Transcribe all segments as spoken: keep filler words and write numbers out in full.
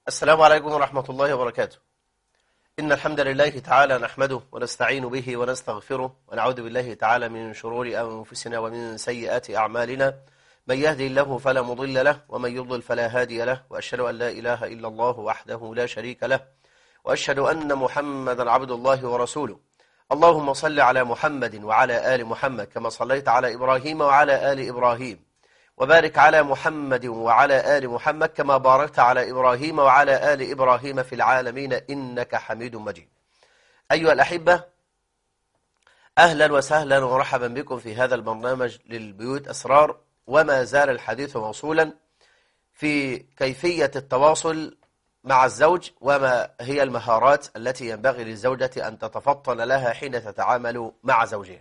السلام عليكم ورحمة الله وبركاته. إن الحمد لله تعالى نحمده ونستعين به ونستغفره ونعوذ بالله تعالى من شرور أنفسنا ومن سيئات أعمالنا. من يهدي الله فلا مضل له ومن يضلل فلا هادي له، وأشهد أن لا إله إلا الله وحده لا شريك له، وأشهد أن محمدا عبد الله ورسوله. اللهم صل على محمد وعلى آل محمد كما صليت على إبراهيم وعلى آل إبراهيم، وبارك على محمد وعلى آل محمد كما باركت على إبراهيم وعلى آل إبراهيم في العالمين إنك حميد مجيد. أيها الأحبة، أهلا وسهلا ورحبا بكم في هذا البرنامج للبيوت أسرار، وما زال الحديث موصولا في كيفية التواصل مع الزوج، وما هي المهارات التي ينبغي للزوجة أن تتفطن لها حين تتعامل مع زوجها.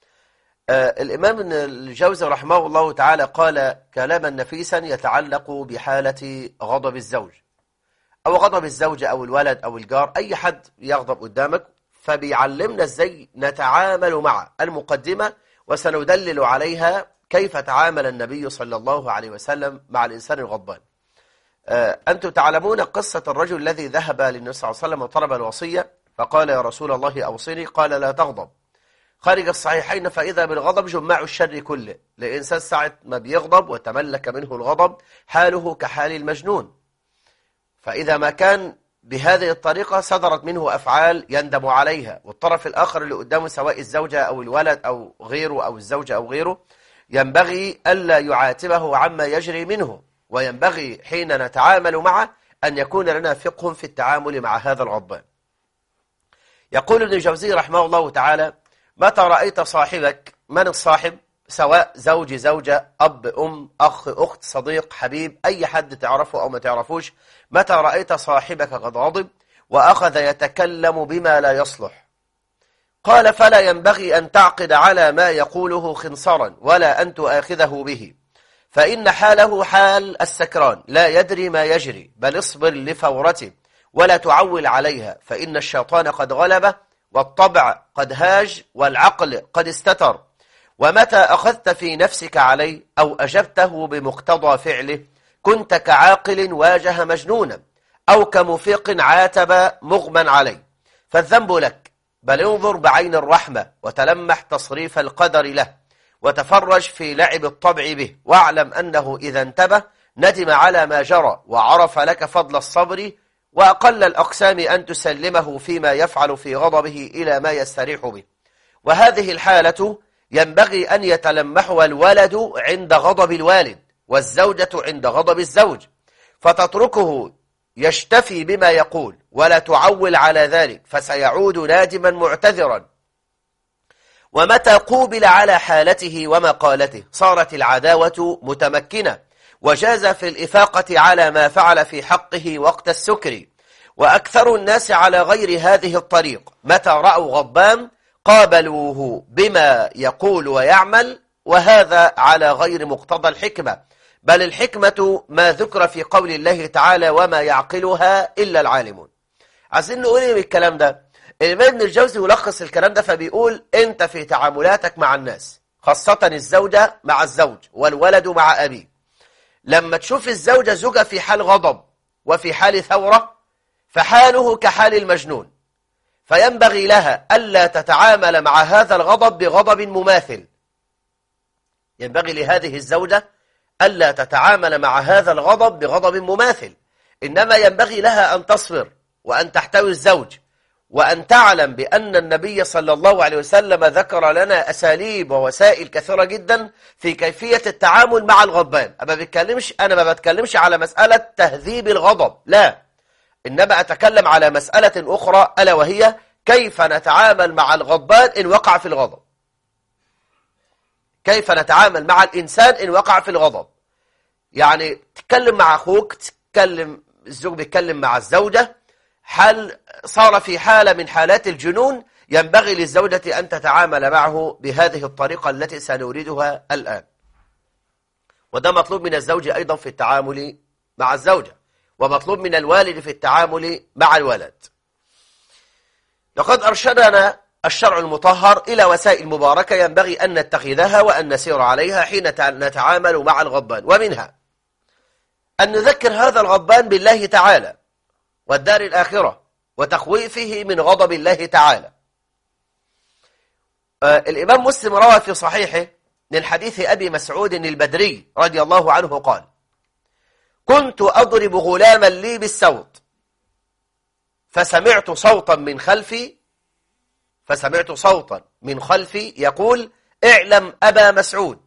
آه الإمام ابن الجوزي رحمه الله تعالى قال كلاما نفيسا يتعلق بحالة غضب الزوج أو غضب الزوجة أو الولد أو الجار، أي حد يغضب قدامك، فبيعلمنا ازاي نتعامل معه. المقدمة وسندلل عليها كيف تعامل النبي صلى الله عليه وسلم مع الإنسان الغضبان. آه أنتم تعلمون قصة الرجل الذي ذهب للنبي صلى الله عليه وسلم وطلب الوصية، فقال يا رسول الله أوصني، قال لا تغضب. خارج الصحيحين فإذا بالغضب جماع الشر كله. الإنسان ساعة ما بيغضب وتملك منه الغضب حاله كحال المجنون، فإذا ما كان بهذه الطريقة صدرت منه أفعال يندم عليها، والطرف الآخر اللي قدامه سواء الزوجة أو الولد أو غيره أو الزوجة أو غيره ينبغي ألا يعاتبه عما يجري منه، وينبغي حين نتعامل معه أن يكون لنا فقه في التعامل مع هذا الغضبان. يقول ابن الجوزي رحمه الله تعالى: متى رأيت صاحبك، من الصاحب؟ سواء زوج زوجة، أب أم أخ أخت صديق حبيب، أي حد تعرفه أو ما تعرفوش، متى رأيت صاحبك قد غضب وأخذ يتكلم بما لا يصلح؟ قال: فلا ينبغي أن تعقد على ما يقوله خنصرا ولا أن تؤاخذه به، فإن حاله حال السكران لا يدري ما يجري، بل اصبر لفورته ولا تعول عليها، فإن الشيطان قد غلبه والطبع قد هاج والعقل قد استتر. ومتى أخذت في نفسك عليه أو أجبته بمقتضى فعله كنت كعاقل واجه مجنونا أو كمفيق عاتب مغمى عليه، فالذنب لك، بل انظر بعين الرحمة وتلمح تصريف القدر له وتفرج في لعب الطبع به، واعلم أنه إذا انتبه ندم على ما جرى وعرف لك فضل الصبر، وأقل الأقسام أن تسلمه فيما يفعل في غضبه إلى ما يستريح به. وهذه الحالة ينبغي أن يتلمحها الولد عند غضب الوالد والزوجة عند غضب الزوج، فتتركه يشتفي بما يقول ولا تعول على ذلك، فسيعود نادما معتذرا. ومتى قوبل على حالته ومقالته صارت العداوة متمكنة، وجاز في الإفاقة على ما فعل في حقه وقت السكر. وأكثر الناس على غير هذه الطريق متى رأوا غضبان قابلوه بما يقول ويعمل، وهذا على غير مقتضى الحكمة، بل الحكمة ما ذكر في قول الله تعالى: وما يعقلها إلا العالمون. عايزين نقول ايه بالكلام ده؟ الإمام ابن الجوزي يلخص الكلام ده فبيقول: انت في تعاملاتك مع الناس، خاصة الزوجة مع الزوج والولد مع أبيه، لما تشوف الزوجة زوجة في حال غضب وفي حال ثورة فحاله كحال المجنون، فينبغي لها ألا تتعامل مع هذا الغضب بغضب مماثل. ينبغي لهذه الزوجة ألا تتعامل مع هذا الغضب بغضب مماثل، إنما ينبغي لها أن تصبر وأن تحتوي الزوج، وأن تعلم بأن النبي صلى الله عليه وسلم ذكر لنا أساليب ووسائل كثيرة جدا في كيفية التعامل مع الغضبان. أما بتكلمش أنا ما بتكلمش على مسألة تهذيب الغضب، لا، إنما أتكلم على مسألة أخرى، ألا وهي كيف نتعامل مع الغضبان إن وقع في الغضب، كيف نتعامل مع الإنسان إن وقع في الغضب. يعني تتكلم مع أخوك، تتكلم الزوج بيتكلم مع الزوجة، حال صار في حالة من حالات الجنون، ينبغي للزوجة أن تتعامل معه بهذه الطريقة التي سنريدها الآن. وده مطلوب من الزوج أيضا في التعامل مع الزوجة، ومطلوب من الوالد في التعامل مع الولد. لقد أرشدنا الشرع المطهر إلى وسائل مباركة ينبغي أن نتخذها وأن نسير عليها حين نتعامل مع الغضبان، ومنها أن نذكر هذا الغضبان بالله تعالى والدار الآخرة وتخويفه من غضب الله تعالى. آه الإمام مسلم روى في صحيحه من حديث أبي مسعود البدري رضي الله عنه قال: كنت أضرب غلاما لي بالسوط فسمعت صوتا من خلفي فسمعت صوتا من خلفي يقول: اعلم أبا مسعود.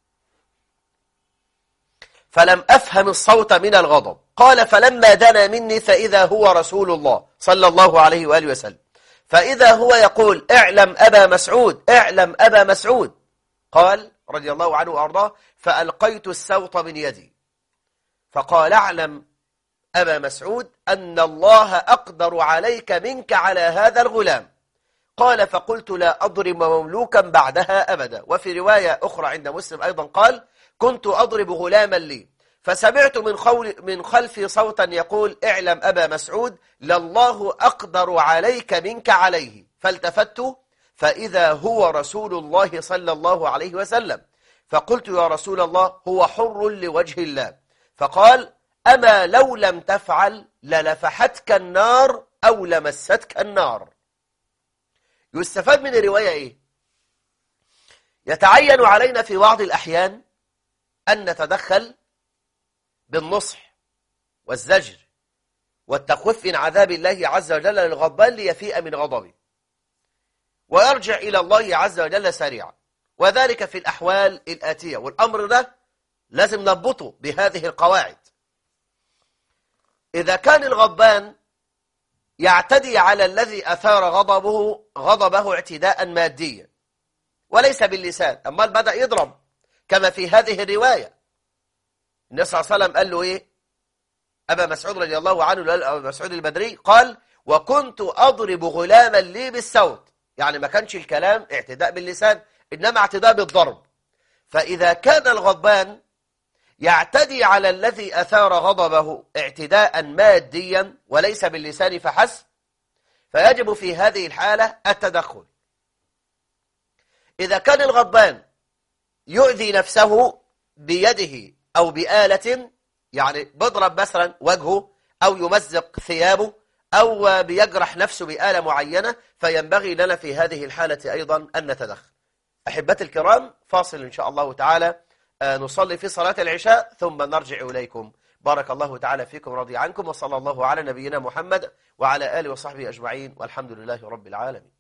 فلم أفهم الصوت من الغضب. قال: فلما دنا مني فإذا هو رسول الله صلى الله عليه وآله وسلم، فإذا هو يقول: اعلم أبا مسعود، اعلم أبا مسعود. قال رضي الله عنه وأرضاه: فألقيت السوط من يدي، فقال: اعلم أبا مسعود أن الله أقدر عليك منك على هذا الغلام. قال: فقلت: لا أضرب مملوكا بعدها أبدا. وفي رواية أخرى عند مسلم أيضا قال: كنت أضرب غلاما لي فسمعت من, من خلفي صوتا يقول: اعلم أبا مسعود لله أقدر عليك منك عليه. فالتفت فإذا هو رسول الله صلى الله عليه وسلم، فقلت: يا رسول الله، هو حر لوجه الله. فقال: أما لو لم تفعل للفحتك النار أو لمستك النار. يستفاد من الرواية إيه؟ يتعين علينا في بعض الأحيان أن نتدخل بالنصح والزجر والتخويف من عذاب الله عز وجل للغضبان ليفيء من غضبه ويرجع إلى الله عز وجل سريعا، وذلك في الأحوال الآتية. والأمر ده لازم نضبطه بهذه القواعد. إذا كان الغضبان يعتدي على الذي أثار غضبه غضبه اعتداء ماديا وليس باللسان، أما بدأ يضرب كما في هذه الرواية. النبي صلى الله عليه وسلم قال له إيه؟ أبا مسعود رضي الله عنه، أبا مسعود البدري قال: وكنت أضرب غلاما لي بالسوط، يعني ما كانش الكلام اعتداء باللسان إنما اعتداء بالضرب. فإذا كان الغضبان يعتدي على الذي أثار غضبه اعتداء ماديا وليس باللسان فحسب، فيجب في هذه الحالة التدخل. إذا كان الغضبان يؤذي نفسه بيده أو بآلة، يعني بيضرب مثلا وجهه أو يمزق ثيابه أو بيجرح نفسه بآلة معينة، فينبغي لنا في هذه الحالة أيضا أن نتدخل. أحبتي الكرام، فاصل إن شاء الله تعالى نصلي في صلاة العشاء ثم نرجع إليكم. بارك الله تعالى فيكم، رضي عنكم، وصلى الله على نبينا محمد وعلى آله وصحبه أجمعين، والحمد لله رب العالمين.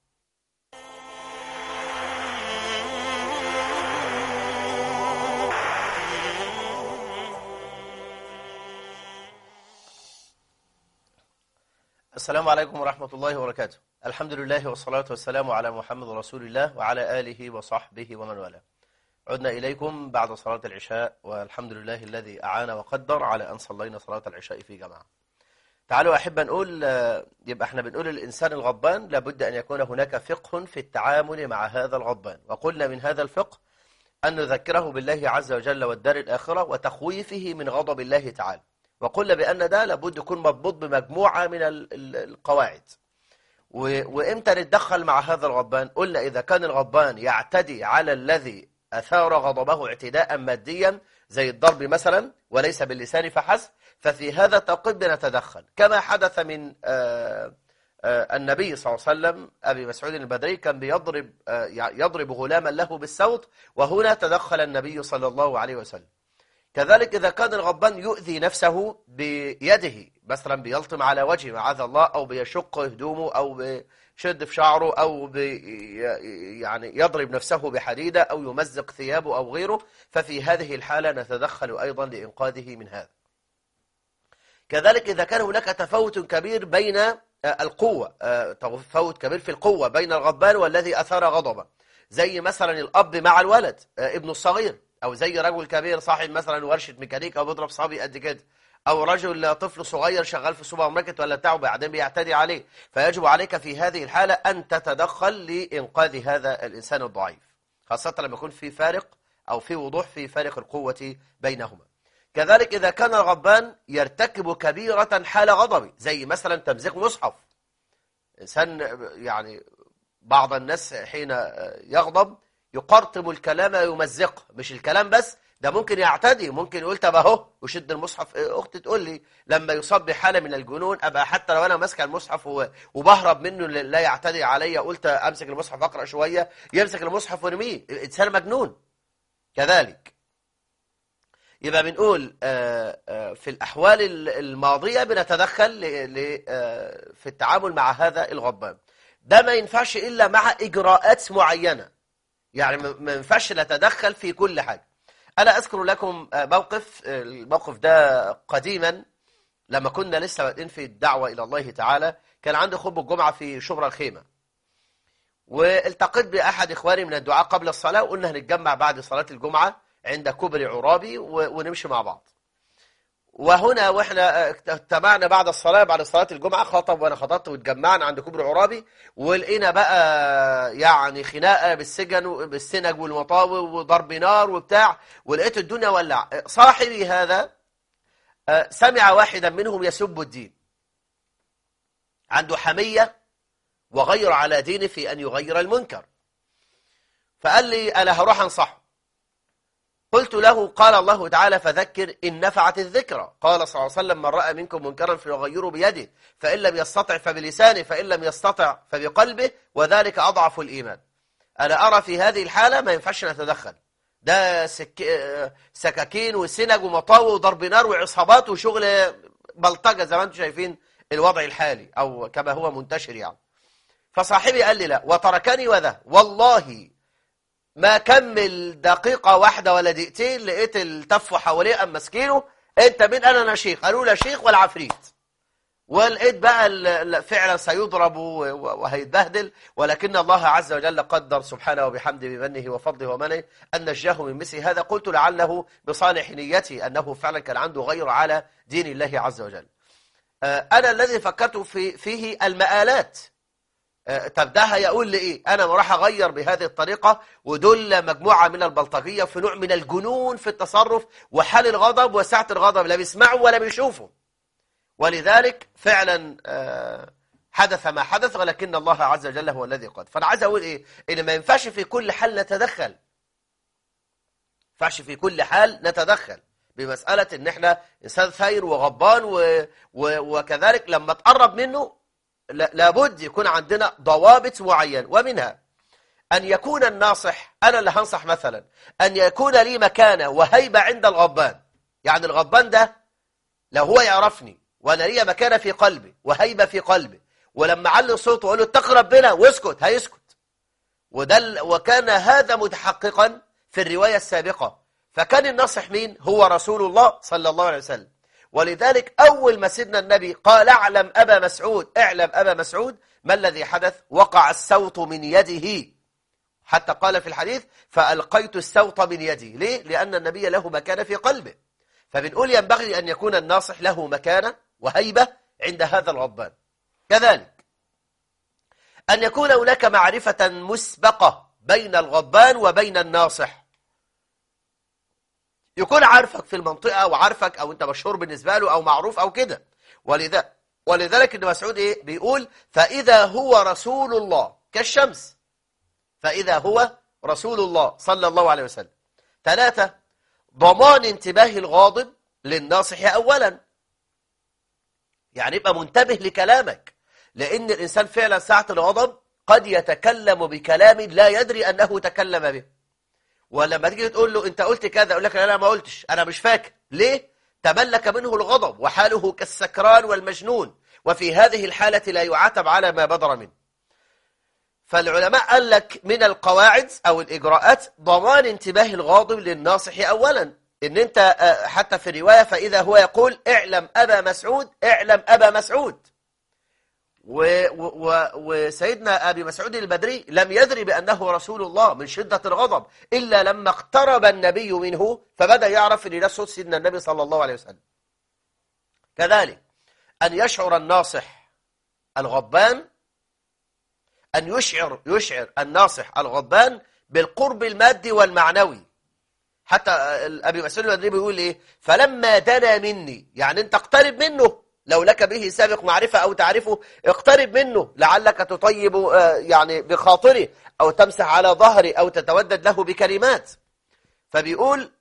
السلام عليكم ورحمة الله وبركاته. الحمد لله والصلاة والسلام على محمد رسول الله وعلى آله وصحبه ومن والاه. عدنا إليكم بعد صلاة العشاء، والحمد لله الذي أعان وقدر على أن صلينا صلاة العشاء في جماعة. تعالوا أحب نقول، يبقى احنا بنقول الإنسان الغضبان لابد أن يكون هناك فقه في التعامل مع هذا الغضبان، وقلنا من هذا الفقه أن نذكره بالله عز وجل والدار الآخرة وتخويفه من غضب الله تعالى، وقلنا بأن ده لابد يكون مضبوط بمجموعة من القواعد. وإمتى نتدخل مع هذا الغضبان؟ قلنا إذا كان الغضبان يعتدي على الذي أثار غضبه اعتداء ماديا زي الضرب مثلا وليس باللسان فحسب، ففي هذا التوقيت بنتدخل، كما حدث من آآ آآ النبي صلى الله عليه وسلم. أبي مسعود البدري كان بيضرب يضرب غلاما له بالسوط، وهنا تدخل النبي صلى الله عليه وسلم. كذلك إذا كان الغضبان يؤذي نفسه بيده، مثلا بيلطم على وجهه معاذ الله، أو بيشق هدومه، أو بيشد في شعره، أو بي يعني يضرب نفسه بحديدة، أو يمزق ثيابه أو غيره، ففي هذه الحالة نتدخل أيضا لإنقاذه من هذا. كذلك إذا كان هناك تفاوت كبير بين القوة، تفاوت كبير في القوة بين الغضبان والذي أثار غضبه، زي مثلا الأب مع الولد ابنه الصغير، أو زي رجل كبير صاحب مثلا ورشة ميكانيكا وبيضرب صبي قد كده، أو رجل طفل صغير شغال في سوبر ماركت ولا بتاعه بعدين بيعتدي عليه، فيجب عليك في هذه الحالة أن تتدخل لإنقاذ هذا الإنسان الضعيف، خاصة لما يكون في فارق أو في وضوح في فارق القوة بينهما. كذلك إذا كان الغضبان يرتكب كبيرة حال غضبه، زي مثلا تمزيق مصحف. إنسان يعني بعض الناس حين يغضب يقرطم الكلام ويمزقه، مش الكلام بس، ده ممكن يعتدي، ممكن يقول طب اهو وشد المصحف. اختي تقول لي لما يصاب بحاله من الجنون ابقى حتى لو انا ماسك المصحف وبهرب منه لا يعتدي عليا، قلت امسك المصحف اقرا شويه، يمسك المصحف ويرميه. الانسان مجنون. كذلك يبقى بنقول في الأحوال الماضية بنتدخل في التعامل مع هذا الغضبان. ده ما ينفعش إلا مع إجراءات معينة، يعني ما ينفعش نتدخل في كل حاجة. أنا أذكر لكم موقف، الموقف ده قديما لما كنا لسه بادئين في الدعوة إلى الله تعالى. كان عندي خطبة الجمعة في شبرا الخيمة، والتقيت بأحد إخواني من الدعاء قبل الصلاة، وقلنا هنتجمع بعد صلاة الجمعة عند كوبري عرابي ونمشي مع بعض. وهنا واحنا اجتمعنا بعد الصلاة، بعد صلاة الجمعة خطب وانا خطبت واتجمعنا عند كوبري عرابي، ولقينا بقى يعني خناقة بالسجن بالسنج والمطاوي وضرب نار وبتاع، ولقيت الدنيا ولع. صاحبي هذا سمع واحدا منهم يسب الدين، عنده حمية وغير على دينه في أن يغير المنكر، فقال لي أنا هروح أنصحه. قلت له قال الله تعالى فذكر إن نفعت الذكرى، قال صلى الله عليه وسلم من رأى منكم منكرا فليغيره بيده، فإن لم يستطع فبلسانه، فإن لم يستطع فبقلبه، وذلك أضعف الإيمان. أنا أرى في هذه الحالة ما ينفعش نتدخل، ده سك... سكاكين وسنج ومطاوي وضرب نار وعصابات وشغل بلطجة زي ما انتم شايفين الوضع الحالي أو كما هو منتشر يعني. فصاحبي قال لي لا، وتركني وذا. والله ما كمل دقيقة واحدة ولا دقيقتين لقيت التف حواليه أم مسكينه، انت مين؟ انا انا شيخ. قالوا لا شيخ ولا عفريت. ولقيت بقى فعلا سيضرب وهيتبهدل، ولكن الله عز وجل قدر سبحانه وبحمده بمنه وفضله ومنه أن نجاه من مثل هذا. قلت لعله بصالح نيتي أنه فعلا كان عنده غير على دين الله عز وجل. أنا الذي فكرت في فيه المآلات. طب ده هيقول لي ايه؟ انا راح اغير بهذه الطريقه، ودول مجموعه من البلطجيه في نوع من الجنون في التصرف وحال الغضب وسعه الغضب، لا بيسمعوا ولا بيشوفوا. ولذلك فعلا حدث ما حدث، ولكن الله عز وجل هو الذي قد. فانا عايز اقول ايه؟ ان ما ينفعش في كل حال نتدخل، ما ينفعش في كل حال نتدخل بمساله ان احنا انسان ثاير وغضبان و... و... وكذلك لما تقرب منه لابد يكون عندنا ضوابط معينة، ومنها أن يكون الناصح، أنا اللي هنصح مثلا، أن يكون لي مكانة وهيبة عند الغضبان. يعني الغضبان ده لو هو يعرفني وأنا لي مكانة في قلبي وهيبة في قلبي، ولما علي صوته وأقول له اتق ربنا واسكت هيسكت. وده وكان هذا متحققا في الرواية السابقة. فكان الناصح مين؟ هو رسول الله صلى الله عليه وسلم. ولذلك أول ما سيدنا النبي قال اعلم أبا مسعود، اعلم أبا مسعود، ما الذي حدث؟ وقع السوط من يده، حتى قال في الحديث فألقيت السوط من يدي. ليه؟ لأن النبي له مكانة في قلبه. فبنقول ينبغي أن يكون الناصح له مكانة وهيبة عند هذا الغضبان. كذلك أن يكون هناك معرفة مسبقة بين الغضبان وبين الناصح، يكون عارفك في المنطقة وعارفك أو أنت مشهور بالنسبة له أو معروف أو كده. ولذا ولذلك ابن مسعود إيه بيقول فإذا هو رسول الله كالشمس، فإذا هو رسول الله صلى الله عليه وسلم. ثلاثة، ضمان انتباه الغاضب للناصح أولا، يعني يبقى منتبه لكلامك، لأن الإنسان فعلا ساعة الغضب قد يتكلم بكلام لا يدري أنه تكلم به. ولما تيجي تقول له انت قلت كذا، اقول لك لا ما قلتش، انا مش فاكر. ليه؟ تملك منه الغضب وحاله كالسكران والمجنون، وفي هذه الحالة لا يعاتب على ما بدر منه. فالعلماء قال لك من القواعد او الاجراءات ضمان انتباه الغاضب للناصح اولا، ان انت حتى في الرواية فاذا هو يقول اعلم ابا مسعود، اعلم ابا مسعود. وسيدنا أبي مسعود البدري لم يدري بأنه رسول الله من شدة الغضب إلا لما اقترب النبي منه فبدأ يعرف أن ده صوت سيدنا النبي صلى الله عليه وسلم. كذلك أن يشعر الناصح الغضبان، أن يشعر يشعر الناصح الغضبان بالقرب المادي والمعنوي. حتى أبي مسعود البدري بيقول إيه؟ فلما دنا مني، يعني أنت اقترب منه، لو لك به سابق معرفة أو تعرفه اقترب منه لعلك تطيب يعني بخاطره أو تمسح على ظهره أو تتودد له بكلمات. فبيقول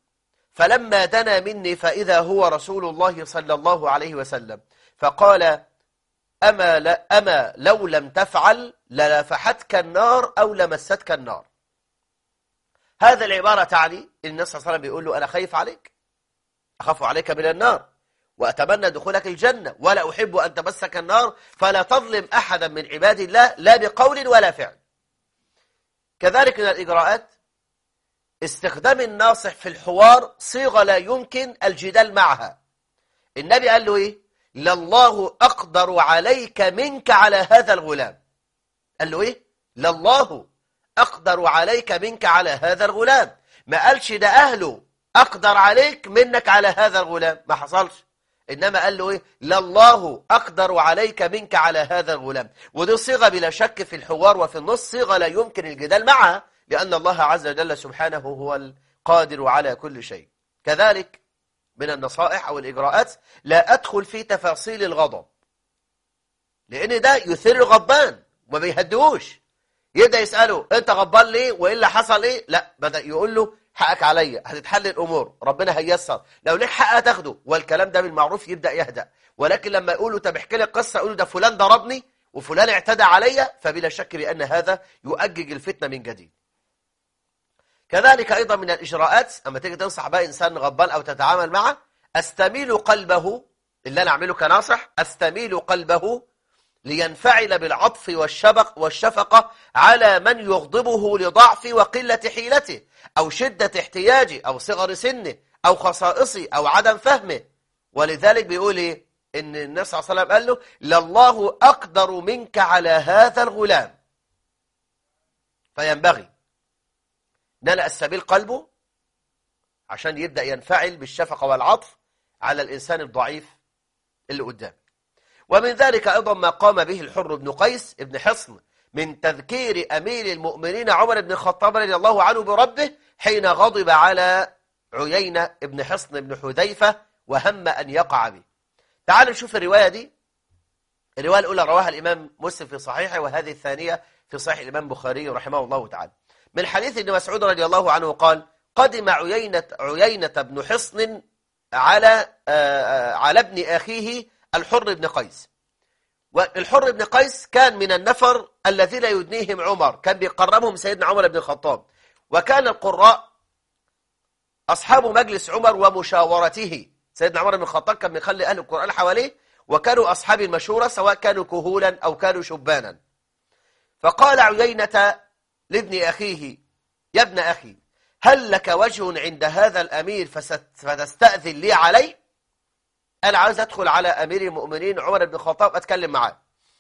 فلما دنا مني فإذا هو رسول الله صلى الله عليه وسلم فقال أما, لا أما لو لم تفعل للافحتك النار أو لمستك النار. هذا العبارة تعني إن النبي صلى الله عليه وسلم بيقول له أنا خايف عليك، أخاف عليك من النار وأتمنى دخولك الجنة ولا أحب أن تمسك النار، فلا تظلم أحدا من عباد الله لا بقول ولا فعل. كذلك من الإجراءات استخدام الناصح في الحوار صيغة لا يمكن الجدال معها. النبي قال له إيه؟ لله أقدر عليك منك على هذا الغلام. قال له إيه؟ لله أقدر عليك منك على هذا الغلام. ما قالش ده أهله أقدر عليك منك على هذا الغلام، ما حصلش. إنما قال له إيه؟ لله أقدر عليك منك على هذا الغلام. ودي صيغة بلا شك في الحوار وفي النص صيغة لا يمكن الجدال معها، لأن الله عز وجل سبحانه هو القادر على كل شيء. كذلك من النصائح أو الإجراءات لا أدخل في تفاصيل الغضب، لأن ده يثير الغضبان وما بيهدوش. يبدأ يسأله أنت غضبان ليه وإلا حصل إيه؟ لا، بدأ يقول له حقك عليا، هتتحل الأمور، ربنا هيسر، لو ليك حق هتاخده، والكلام ده بالمعروف يبدأ يهدأ. ولكن لما يقول له طب احكي لي القصة، يقول له ده فلان ضربني وفلان اعتدى عليا، فبلا شك بأن هذا يؤجج الفتنة من جديد. كذلك أيضا من الإجراءات أما تيجي تنصح بقى إنسان غضبان أو تتعامل معه، أستميل قلبه، اللي أنا أعمله كناصح أستميل قلبه لينفعل بالعطف والشبق والشفقة على من يغضبه لضعف وقلة حيلته أو شدة احتياجه أو صغر سنه أو خصائصه أو عدم فهمه. ولذلك بيقول إيه؟ إن النبي صلى الله عليه وسلم قال له لله أقدر منك على هذا الغلام. فينبغي ان انا استبيل قلبه عشان يبدأ ينفعل بالشفقة والعطف على الإنسان الضعيف اللي قدامه. ومن ذلك أيضا ما قام به الحر بن قيس بن حصن من تذكير أمير المؤمنين عمر بن الخطاب رضي الله عنه بربه حين غضب على عيينة بن حصن بن حذيفة وهم أن يقع به. تعالوا نشوف الرواية دي. الرواية الأولى رواها الإمام مسلم في صحيحه، وهذه الثانية في صحيح الإمام بخاري رحمه الله تعالى، من حديث ابن مسعود رضي الله عنه قال قدم عيينة, عيينة بن حصن على على ابن أخيه الحر بن قيس. والحر بن قيس كان من النفر الذين يدنيهم عمر، كان بيقربهم سيدنا عمر بن الخطاب، وكان القراء أصحاب مجلس عمر ومشاورته. سيدنا عمر بن الخطاب كان بيخلي أهل القرآن حواليه، وكانوا أصحاب المشورة سواء كانوا كهولا أو كانوا شبانا. فقال عيينة لابن أخيه يا ابن أخي هل لك وجه عند هذا الأمير فتستأذن لي عليه؟ أنا عاوز أدخل على أمير المؤمنين عمر بن الخطاب أتكلم معاه.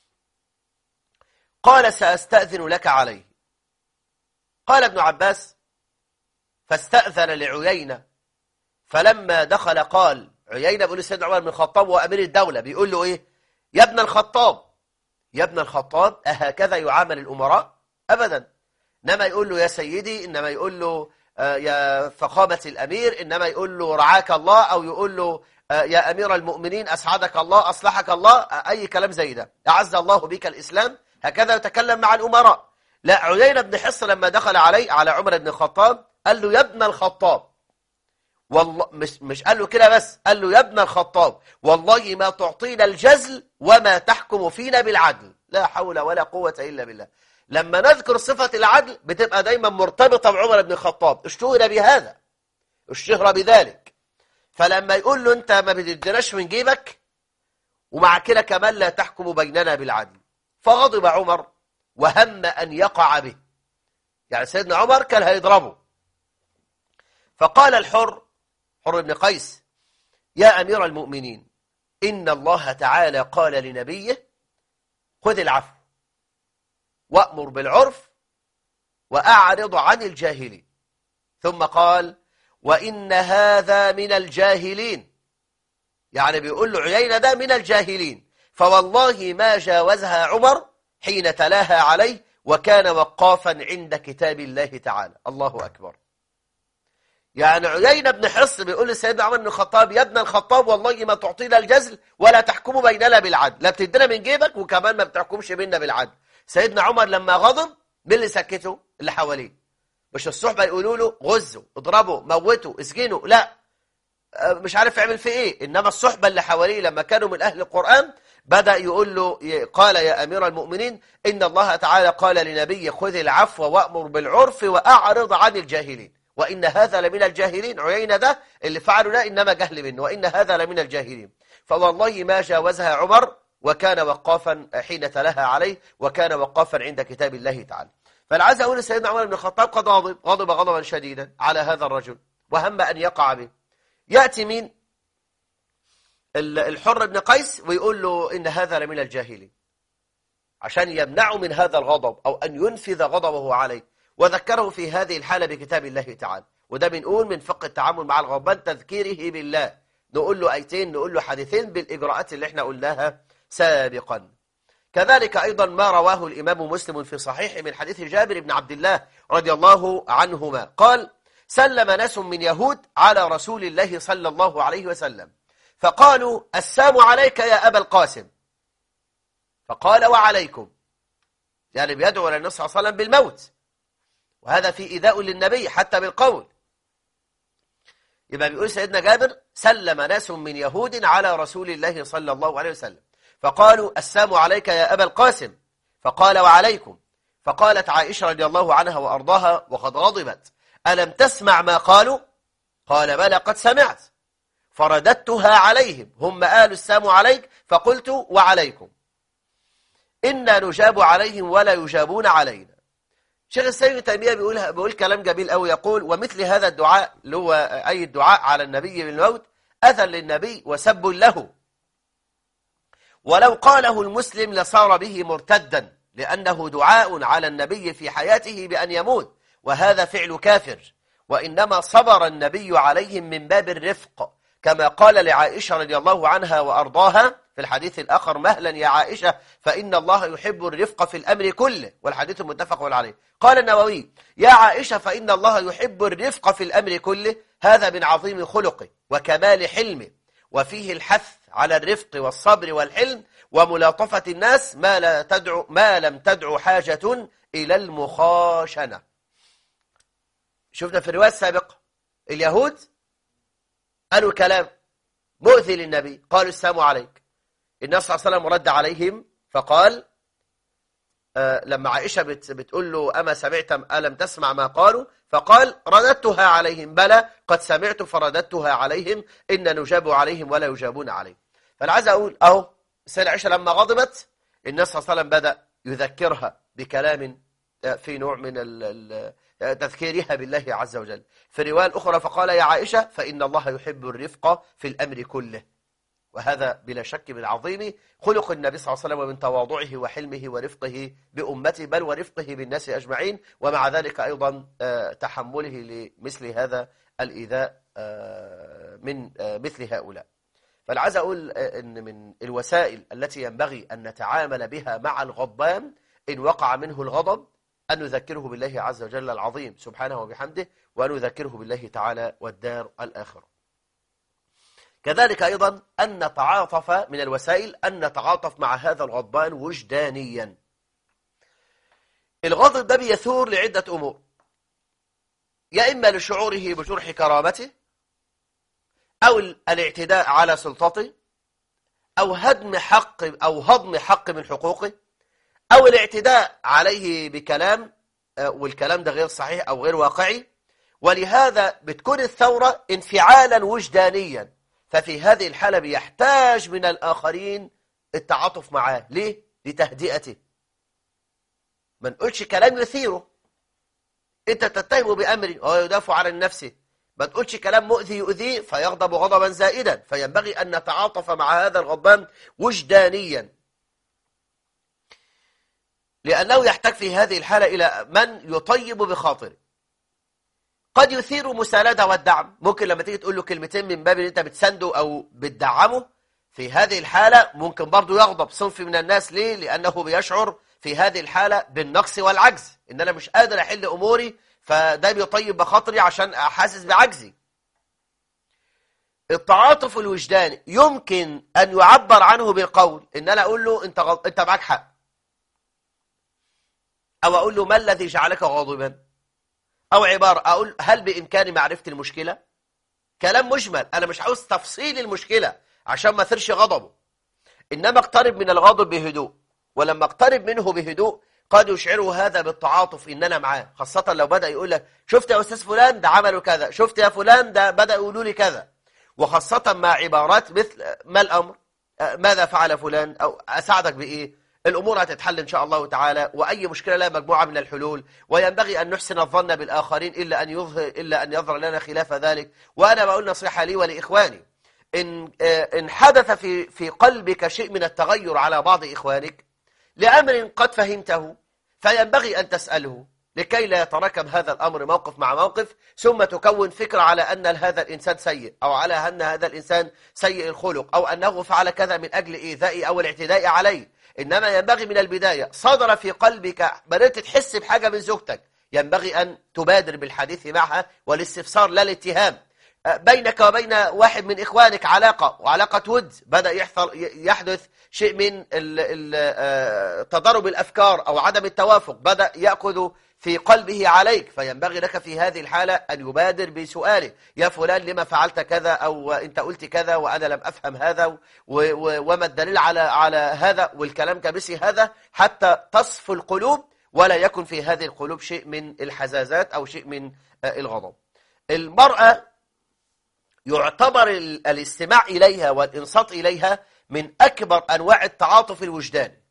قال سأستأذن لك عليه. قال ابن عباس فاستأذن لعيينة، فلما دخل قال عيينة بيقول سيدنا عمر بن الخطاب وأمير الدولة، بيقول له إيه؟ يا ابن الخطاب يا ابن الخطاب أهكذا يعامل الأمراء؟ أبدا، إنما يقول له يا سيدي، إنما يقول له آه يا فخامة الأمير، إنما يقول له رعاك الله، أو يقول له آه يا أمير المؤمنين أسعدك الله أصلحك الله، آه أي كلام زي ده، أعز الله بك الإسلام. هكذا يتكلم مع الأمراء. لا، عيينة بن حصن لما دخل عليه على عمر بن الخطاب قال له يا ابن الخطاب، والله مش, مش قال له كده بس، قال له يا ابن الخطاب والله ما تعطينا الجزل وما تحكم فينا بالعدل. لا حول ولا قوة إلا بالله. لما نذكر صفة العدل بتبقى دايما مرتبطة بعمر بن الخطاب، اشتهر بهذا، اشتهر بذلك. فلما يقول له انت ما بتديناش من جيبك ومع كده كمان لا تحكم بيننا بالعدل، فغضب عمر وهم أن يقع به، يعني سيدنا عمر كان هيضربه. فقال الحر حر بن قيس يا أمير المؤمنين إن الله تعالى قال لنبيه خذ العفو وأمر بالعرف وأعرض عن الجاهلين، ثم قال وإن هذا من الجاهلين، يعني بيقول له عيينة ده من الجاهلين، فوالله ما جاوزها عمر حين تلاها عليه وكان وقافا عند كتاب الله تعالى. الله أكبر. يعني عيينة بن حصن بيقول لسيدنا عمر بن الخطاب يا ابن الخطاب والله ما تعطينا الجزل ولا تحكم بيننا بالعدل، لا بتدينا من جيبك وكمان ما بتحكمش بيننا بالعدل. سيدنا عمر لما غضب مين اللي سكته؟ اللي حواليه. مش الصحبة يقولوا له غزوا اضربوا موتوا اسجنوا، لا، مش عارف يعمل في ايه. انما الصحبة اللي حواليه لما كانوا من اهل القرآن بدأ يقول له، قال يا امير المؤمنين ان الله تعالى قال لنبي خذ العفو وأمر بالعرف وأعرض عن الجاهلين، وإن هذا لمن الجاهلين. عيينة ده اللي فعلوا ده إنما جهل منه، وإن هذا لمن الجاهلين. فوالله ما جاوزها عمر، وكان وقافا حين تلاها عليه، وكان وقافا عند كتاب الله تعالى. فأنا عايز أقول سيدنا عمر بن الخطاب قد غضب غضب غضبا شديدا على هذا الرجل، وهم أن يقع به. يأتي مين؟ الحر بن قيس ويقول له إن هذا لمن الجاهلين، عشان يمنعه من هذا الغضب أو أن ينفذ غضبه عليه، وذكره في هذه الحالة بكتاب الله تعالى. وده بنقول من فقه التعامل مع الغضبان تذكيره بالله، نقول له آيتين، نقول له حديثين بالإجراءات اللي احنا قلناها سابقا. كذلك أيضا ما رواه الإمام مسلم في صحيح من حديث جابر بن عبد الله رضي الله عنهما قال: سلم ناس من يهود على رسول الله صلى الله عليه وسلم، فقالوا: السلام عليك يا أبا القاسم. فقال: وعليكم، يعني بيدعو للنبي صلى الله عليه وسلم بالموت، وهذا في إيذاء للنبي حتى بالقول. يبقى بيقول سيدنا جابر: سلم ناس من يهود على رسول الله صلى الله عليه وسلم، فقالوا: السلام عليك يا أبا القاسم. فقال: وعليكم. فقالت عائشة رضي الله عنها وأرضاها وقد غضبت: ألم تسمع ما قالوا؟ قال: بلى قد سمعت. فرددتها عليهم، هم قالوا السلام عليك، فقلت: وعليكم. إنا نجاب عليهم ولا يجابون علينا. شيخ الإسلام ابن تيمية بيقول بيقول كلام جميل قوي، يقول: ومثل هذا الدعاء اللي هو أي الدعاء على النبي بالموت أذى للنبي وسب له، ولو قاله المسلم لصار به مرتدا، لأنه دعاء على النبي في حياته بأن يموت، وهذا فعل كافر. وإنما صبر النبي عليهم من باب الرفق، كما قال لعائشة رضي الله عنها وأرضاها في الحديث الآخر: مهلا يا عائشة فإن الله يحب الرفق في الأمر كله، والحديث متفق عليه. قال النووي: يا عائشة فإن الله يحب الرفق في الأمر كله، هذا من عظيم خلقه وكمال حلمه، وفيه الحث على الرفق والصبر والحلم وملاطفة الناس ما, لا تدعو ما لم تدعو حاجة إلى المخاشنة. شفنا في الرواية السابقة اليهود قالوا كلام مؤذي للنبي، قالوا: السلام عليك. النبي صلى الله عليه وسلم رد عليهم فقال، آه لما عائشة بت بتقول له: أما سمعت ألم تسمع ما قالوا؟ فقال: رددتها عليهم، بلى قد سمعت فرددتها عليهم، إن نجاب عليهم ولا يجابون عليهم. فأنا عايز أقول أهو السيدة عائشة لما غضبت النبي صلى الله عليه وسلم بدأ يذكرها بكلام في نوع من تذكيرها بالله عز وجل. في الرواية الأخرى فقال: يا عائشة فإن الله يحب الرفق في الأمر كله، وهذا بلا شك من عظيم خلق النبي صلى الله عليه وسلم ومن تواضعه وحلمه ورفقه بأمته، بل ورفقه بالناس أجمعين، ومع ذلك أيضا تحمله لمثل هذا الإيذاء من مثل هؤلاء. فأنا عايز أقول أن من الوسائل التي ينبغي أن نتعامل بها مع الغضبان إن وقع منه الغضب أن نذكره بالله عز وجل العظيم سبحانه وبحمده، وأن نذكره بالله تعالى والدار الآخرة. كذلك أيضا أن نتعاطف، من الوسائل أن نتعاطف مع هذا الغضبان وجدانيا. الغضب ده بيثور لعدة أمور، يا إما لشعوره بجرح كرامته، أو الاعتداء على سلطته، أو هدم حق أو هضم حق من حقوقه، أو الاعتداء عليه بكلام والكلام ده غير صحيح أو غير واقعي. ولهذا بتكون الثورة انفعالا وجدانيا، ففي هذه الحالة بيحتاج من الآخرين التعاطف معاه. ليه؟ لتهدئته. ما نقولش كلام يثيره، انت تتهمه بأمر وهو يدافع عن نفسه، ما تقولش كلام مؤذي يؤذيه فيغضب غضبا زائدا. فينبغي أن نتعاطف مع هذا الغضبان وجدانيا، لأنه يحتاج في هذه الحالة إلى من يطيب بخاطره. قد يثير مساندة والدعم، ممكن لما تيجي تقول له كلمتين من باب ان انت بتسنده أو بتدعمه، في هذه الحالة ممكن برضو يغضب صنف من الناس. ليه؟ لأنه بيشعر في هذه الحالة بالنقص والعجز، إن أنا مش قادر أحل أموري، فده بيطيب بخاطري عشان أحاسس بعجزي. التعاطف الوجداني يمكن أن يعبر عنه بالقول، إن أنا أقول له أنت غض... أنت معك حق، أو أقول له: ما الذي جعلك غاضبا؟ أو عبارة أقول: هل بإمكاني معرفة المشكلة؟ كلام مجمل، أنا مش عاوز تفصيل المشكلة عشان ما ثيرش غضبه، إنما اقترب من الغاضب بهدوء. ولما اقترب منه بهدوء قد يشعره هذا بالتعاطف إن أنا معاه، خاصة لو بدأ يقول لك شفت يا أستاذ فلان ده عملوا كذا، شفت يا فلان ده بدأ يقولوا لي كذا، وخاصة مع عبارات مثل ما الأمر، ماذا فعل فلان، أو أساعدك بإيه. الأمور هتتحل إن شاء الله تعالى، وأي مشكلة لها مجموعة من الحلول، وينبغي أن نحسن الظن بالآخرين إلا أن يظهر إلا أن يظهر لنا خلاف ذلك. وأنا بقول نصيحة لي ولإخواني، إن إن حدث في في قلبك شيء من التغير على بعض إخوانك لأمر قد فهمته، فينبغي أن تسأله لكي لا يتراكم هذا الأمر موقف مع موقف، ثم تكون فكرة على أن هذا الإنسان سيء، أو على أن هذا الإنسان سيء الخلق، أو أنه فعل كذا من أجل إيذائي أو الاعتداء عليه. إنما ينبغي من البداية، صدر في قلبك بدأت تحس بحاجة من زوجتك، ينبغي أن تبادر بالحديث معها والاستفسار لا الاتهام. بينك وبين واحد من إخوانك علاقة وعلاقة ود، بدأ يحصل يحدث شيء من تضارب الأفكار أو عدم التوافق، بدأ يأخذ في قلبه عليك، فينبغي لك في هذه الحالة أن يبادر بسؤاله، يا فلان لما فعلت كذا، أو أنت قلت كذا وأنا لم أفهم هذا، وما الدليل على على هذا، والكلام كمثل هذا، حتى تصفو القلوب ولا يكن في هذه القلوب شيء من الحزازات أو شيء من الغضب. المرأة يعتبر الاستماع إليها والإنصات إليها من أكبر أنواع التعاطف الوجداني،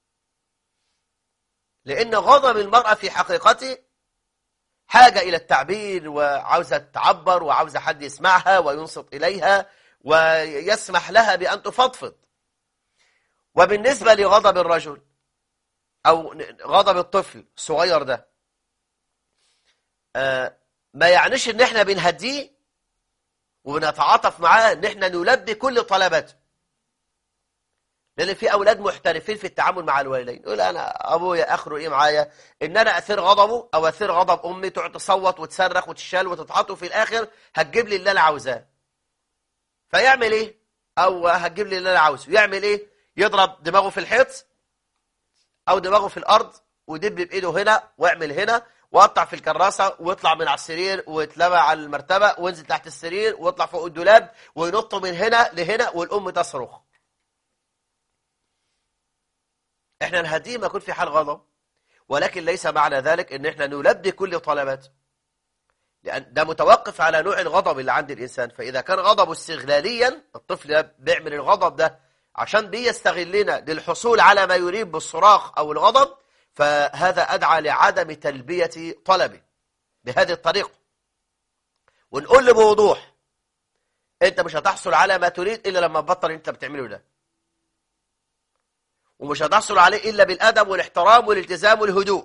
لأن غضب المرأة في حقيقته حاجة إلى التعبير، وعاوزة تعبر، وعاوزة حد يسمعها وينصت إليها ويسمح لها بأن تفضفض. وبالنسبة لغضب الرجل أو غضب الطفل الصغير ده، آه ما يعنيش إن إحنا بنهديه ونتعاطف معاه إن إحنا نلبي كل طلباته، لأن في أولاد محترفين في التعامل مع الوالدين، يقول أنا أبويا آخره إيه معايا، إن أنا أثير غضبه أو أثير غضب أمي، تقعد تصوت وتصرخ وتشال وتتعاطف، في الآخر هتجيب لي اللي أنا عاوزاه. فيعمل إيه؟ أو هتجيب لي اللي أنا عاوزه، يعمل إيه؟ يضرب دماغه في الحيط أو دماغه في الأرض، ويدب بإيده هنا ويعمل هنا، وقطع في الكراسة، ويطلع من على السرير ويتلبى على المرتبة، وينزل تحت السرير ويطلع فوق الدولاب، وينط من هنا لهنا، والأم تصرخ. احنا نهديه ما يكون في حال غضب، ولكن ليس معنى ذلك ان احنا نلبي كل طلباته، لان ده متوقف على نوع الغضب اللي عند الانسان. فاذا كان غضبه استغلاليا، الطفل ده بيعمل الغضب ده عشان بيستغلنا للحصول على ما يريد بالصراخ او الغضب، فهذا ادعى لعدم تلبية طلبه بهذه الطريقة. ونقول له بوضوح، انت مش هتحصل على ما تريد الا لما تبطل انت بتعمله ده، ومش هتحصل عليه إلا بالأدب والاحترام والالتزام والهدوء.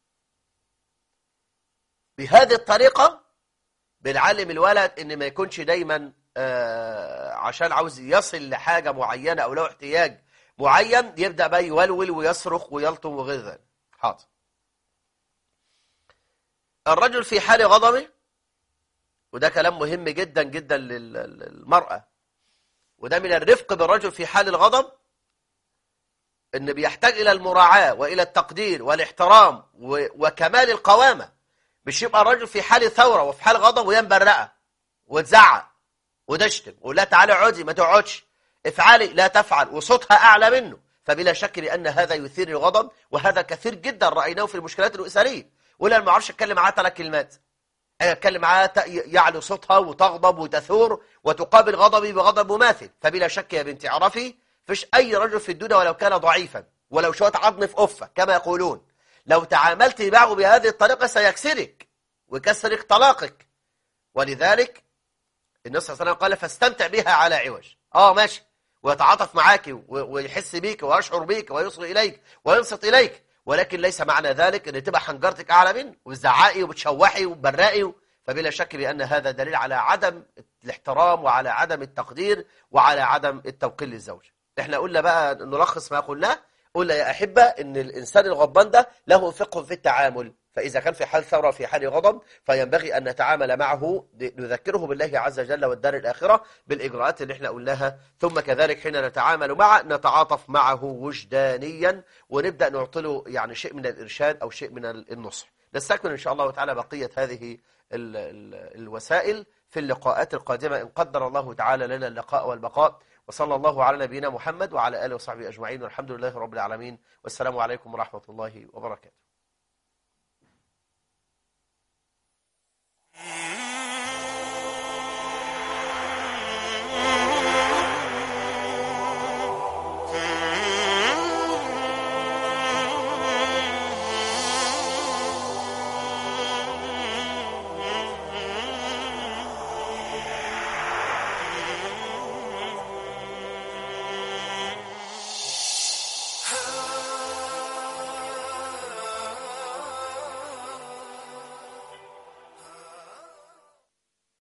بهذه الطريقة بنعلم الولد إن ما يكونش دايما آه عشان عاوز يصل لحاجة معينة أو له احتياج معين يبدأ بقى يولول ويصرخ ويلطم وغير ذلك. حاضر. الرجل في حال غضبه، وده كلام مهم جدا جدا للمرأة، وده من الرفق بالرجل في حال الغضب، إن بيحتاج إلى المراعاة وإلى التقدير والاحترام وكمال القوامة. مش يبقى الرجل في حال ثورة وفي حال غضب وينبرقة وتزعق وتشتم ولا تعالى اقعدي ما تقعدش، افعلي لا تفعل، وصوتها أعلى منه. فبلا شك لأن هذا يثير الغضب، وهذا كثير جدا رأيناه في المشكلات الأسرية. ولا ما اعرفش اتكلم معاه ثلاث كلمات، اتكلم معاه يعلو صوتها وتغضب وتثور وتقابل غضبي بغضب مماثل. فبلا شك يا بنتي اعرفي، فيش أي رجل في الدنيا ولو كان ضعيفا ولو شوية عظم في أفة كما يقولون، لو تعاملت معه بهذه الطريقة سيكسرك ويكسرك طلاقك. ولذلك النبي صلى الله عليه وسلم قال فاستمتع بها على عوج. اه ماشي، ويتعاطف معاك ويحس بيك ويشعر بيك ويوصل إليك وينصت إليك، ولكن ليس معنى ذلك ان تبقى حنجرتك أعلى منه وبتزعقي وبتشوحي وبتبرقي. فبلا شك بأن هذا دليل على عدم الاحترام وعلى عدم التقدير وعلى عدم التوقير للزوج. احنا قلنا بقى نلخص ما قلناه، قلنا يا أحبة ان الإنسان الغضبان ده له فقه في التعامل، فإذا كان في حال ثورة في حال غضب فينبغي أن نتعامل معه، نذكره بالله عز وجل والدار الآخرة بالإجراءات اللي احنا قلناها. ثم كذلك حين نتعامل معه نتعاطف معه وجدانيا، ونبدأ نعطله يعني شيء من الإرشاد أو شيء من النصح. نستكمل إن شاء الله تعالى بقية هذه ال ال الوسائل في اللقاءات القادمة إن قدر الله تعالى لنا اللقاء والبقاء. وصلى الله على نبينا محمد وعلى آله وصحبه أجمعين، والحمد لله رب العالمين، والسلام عليكم ورحمة الله وبركاته.